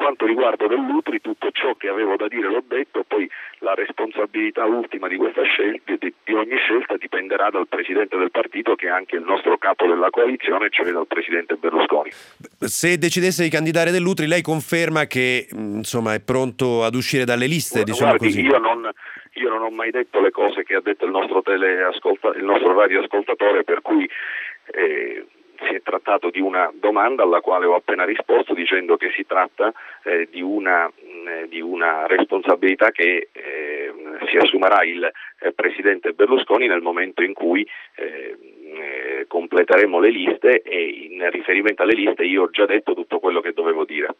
quanto riguarda Dell'Utri, tutto ciò che avevo da dire l'ho detto, poi la responsabilità ultima di questa scelta, di ogni scelta, dipenderà dal Presidente del partito, che è anche il nostro capo della coalizione, cioè dal Presidente Berlusconi. Se decidesse di candidare Dell'Utri, lei conferma che insomma è pronto ad uscire dalle liste, diciamo Guardi, così? io non ho mai detto le cose che ha detto il nostro radioascoltatore, per cui si è trattato di una domanda alla quale ho appena risposto dicendo che si tratta di una responsabilità che si assumerà il Presidente Berlusconi nel momento in cui completeremo le liste, e in riferimento alle liste io ho già detto tutto quello che dovevo dire.